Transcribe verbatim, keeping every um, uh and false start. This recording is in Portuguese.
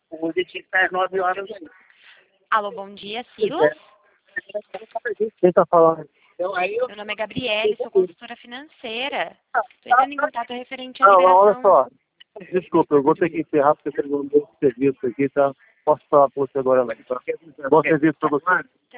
Hoje tinha que estar às nove horas aí. Alô, bom dia, Silas? Quem tá falando? Então, aí eu... Meu nome é Gabriele, sou consultora financeira. Estou entrando em contato referente à Não, não, olha liberação. só. Desculpa, eu vou ter que encerrar porque eu tenho um novo serviço aqui, tá? Posso falar com você agora, não. Bom serviço pra você.